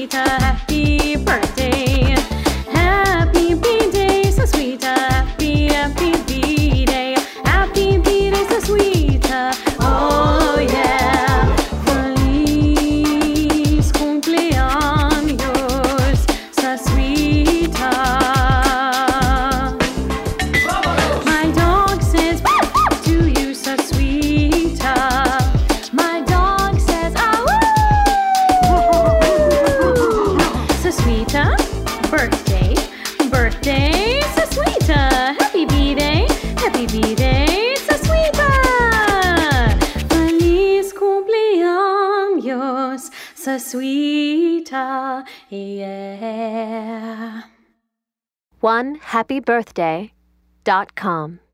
Sassuita, happy birthday. Happy B-Day, Sassuita, happy B-Day. Happy B-Day, Sassuita, oh yeah. Feliz cumpleaños, Sassuita. My dog says to you, Sassuita. My dog says, Sassuita, birthday, Sassuita. Happy B-Day, Sassuita. Feliz cumpleaños, Sassuita, yeah. OneHappyBirthday.com